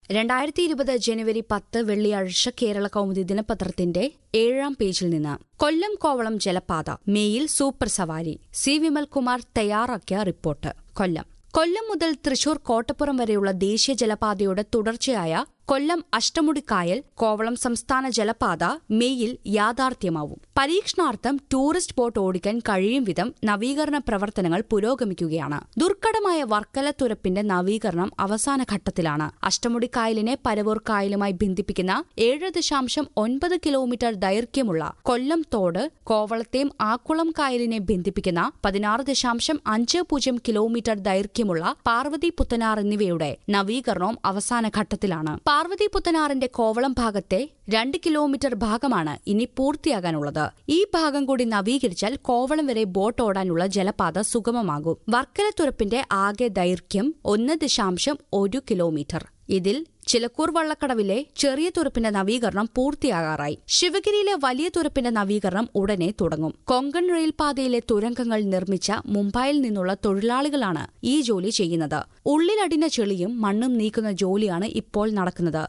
2020 ജനുവരി 10 വെള്ളിയാഴ്ച കേരള കൗമുദി ദിനപത്രത്തിന്റെ 7-ാം പേജിൽ നിന്ന് കൊല്ലം കോവളം ജലപാത മേയിൽ സൂപ്പർ സവാരി. സി വിമൽകുമാർ തയ്യാറാക്കിയ റിപ്പോർട്ട്. കൊല്ലം മുതൽ തൃശൂർ കോട്ടപ്പുറം വരെയുള്ള ദേശീയ ജലപാതയുടെ തുടർച്ചയായ കൊല്ലം അഷ്ടമുടിക്കായൽ കോവളം സംസ്ഥാന ജലപാത മേയിൽ യാഥാർത്ഥ്യമാവും. പരീക്ഷണാർത്ഥം ടൂറിസ്റ്റ് ബോട്ട് ഓടിക്കാൻ കഴിയും വിധം നവീകരണ പ്രവർത്തനങ്ങൾ പുരോഗമിക്കുകയാണ്. ദുർഘടമായ വർക്കല തുരപ്പിന്റെ നവീകരണം അവസാന ഘട്ടത്തിലാണ്. അഷ്ടമുടിക്കായലിനെ പരവൂർ കായലുമായി ബന്ധിപ്പിക്കുന്ന 7.9 കിലോമീറ്റർ ദൈർഘ്യമുള്ള കൊല്ലം തോട് കോവളത്തെയും ആക്കുളം കായലിനെ ബന്ധിപ്പിക്കുന്ന 16.50 കിലോമീറ്റർ ദൈർഘ്യമുള്ള പാർവതി പുത്തനാർ എന്നിവയുടെ നവീകരണവും അവസാന ഘട്ടത്തിലാണ്. പാർവതി പുത്തനാറിന്റെ കോവളം ഭാഗത്തെ 2 കിലോമീറ്റർ ഭാഗമാണ് ഇനി പൂർത്തിയാകാനുള്ളത്. ഈ ഭാഗം കൂടി നവീകരിച്ചാൽ കോവളം വരെ ബോട്ട് ഓടാനുള്ള ജലപാത സുഗമമാകും. വർക്കല തുരപ്പിന്റെ ആകെ ദൈർഘ്യം 1.1 കിലോമീറ്റർ. ഇതിൽ ചിലക്കൂർ വള്ളക്കടവിലെ ചെറിയ തുരപ്പിന്റെ നവീകരണം പൂർത്തിയാകാറായി. ശിവഗിരിയിലെ വലിയ തുരപ്പിന്റെ നവീകരണം ഉടനെ തുടങ്ങും. കൊങ്കൺ റെയിൽപാതയിലെ തുരങ്കങ്ങൾ നിർമ്മിച്ച മുംബൈയിൽ നിന്നുള്ള തൊഴിലാളികളാണ് ഈ ജോലി ചെയ്യുന്നത്. ഉള്ളിലടിഞ്ഞ ചെളിയും മണ്ണും നീക്കുന്ന ജോലിയാണ് ഇപ്പോൾ നടക്കുന്നത്.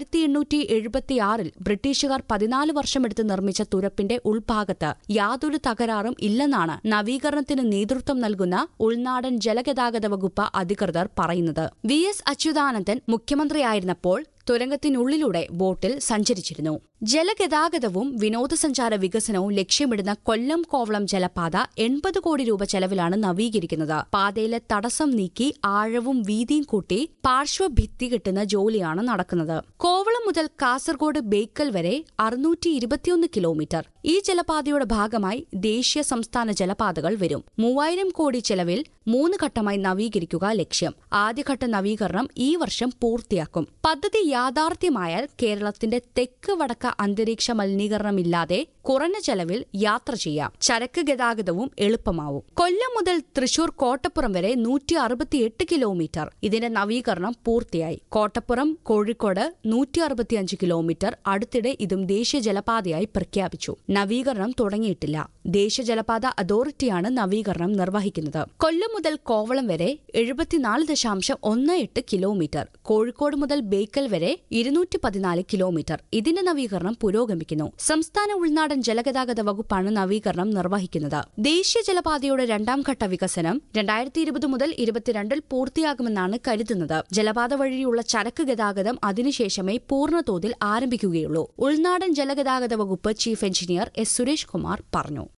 1876 ബ്രിട്ടീഷുകാർ 14 വർഷമെടുത്ത് നിർമ്മിച്ച തുരപ്പിന്റെ ഉൾഭാഗത്ത് യാതൊരു തകരാറും ഇല്ലെന്നാണ് നവീകരണത്തിന് നേതൃത്വം നൽകുന്ന ഉൾനാടൻ ജലഗതാഗത വകുപ്പ് അധികൃതർ പറയുന്നത്. വി.എസ്. അച്യുതാനന്ദൻ മുഖ്യമന്ത്രിയായിരുന്നപ്പോൾ തുരങ്കത്തിനുള്ളിലൂടെ ബോട്ടിൽ സഞ്ചരിച്ചിരുന്നു. ജലഗതാഗതവും വിനോദസഞ്ചാര വികസനവും ലക്ഷ്യമിടുന്ന കൊല്ലം കോവളം ജലപാത 80 കോടി രൂപ ചെലവിലാണ് നവീകരിക്കുന്നത്. പാതയിലെ തടസ്സം നീക്കി ആഴവും വീതിയും കൂട്ടി പാർശ്വഭിത്തി കെട്ടുന്ന ജോലിയാണ് നടക്കുന്നത്. കോവളം മുതൽ കാസർഗോഡ് ബേക്കൽ വരെ 621 കിലോമീറ്റർ. ഈ ജലപാതയുടെ ഭാഗമായി ദേശീയ സംസ്ഥാന ജലപാതകൾ വരും. 3000 കോടി ചെലവിൽ 3 ഘട്ടമായി നവീകരിക്കുക ലക്ഷ്യം. ആദ്യഘട്ട നവീകരണം ഈ വർഷം പൂർത്തിയാക്കും. പദ്ധതി യാഥാർത്ഥ്യമായാൽ കേരളത്തിന്റെ തെക്ക് വടക്ക് അന്തരീക്ഷ മലിനീകരണമില്ലാതെ കുറഞ്ഞ ചെലവിൽ യാത്ര ചെയ്യാം. ചരക്ക് ഗതാഗതവും എളുപ്പമാവും. കൊല്ലം മുതൽ തൃശൂർ കോട്ടപ്പുറം വരെ 168 കിലോമീറ്റർ. ഇതിന്റെ നവീകരണം പൂർത്തിയായി. കോട്ടപ്പുറം കോഴിക്കോട് 165 കിലോമീറ്റർ. അടുത്തിടെ ഇതും ദേശീയ ജലപാതയായി പ്രഖ്യാപിച്ചു. നവീകരണം തുടങ്ങിയിട്ടില്ല. ദേശീയ ജലപാത അതോറിറ്റിയാണ് നവീകരണം നിർവഹിക്കുന്നത്. കൊല്ലം മുതൽ കോവളം വരെ 74.18 കിലോമീറ്റർ. കോഴിക്കോട് മുതൽ ബേക്കൽ വരെ 214 കിലോമീറ്റർ. ഇതിന്റെ നവീകരണം പുരോഗമിക്കുന്നു. സംസ്ഥാന ഉൾനാടൻ ജലഗതാഗത വകുപ്പാണ് നവീകരണം നിർവഹിക്കുന്നത്. ദേശീയ ജലപാതയുടെ 2-ാം ഘട്ട വികസനം 2020 മുതൽ 2022 പൂർത്തിയാകുമെന്നാണ് കരുതുന്നത്. ജലപാത വഴിയുള്ള ചരക്ക് ഗതാഗതം അതിനുശേഷമേ പൂർണ്ണതോതിൽ ആരംഭിക്കുകയുള്ളൂ. ഉൾനാടൻ ജലഗതാഗത വകുപ്പ് chief engineer S. Suresh Kumar പറഞ്ഞു.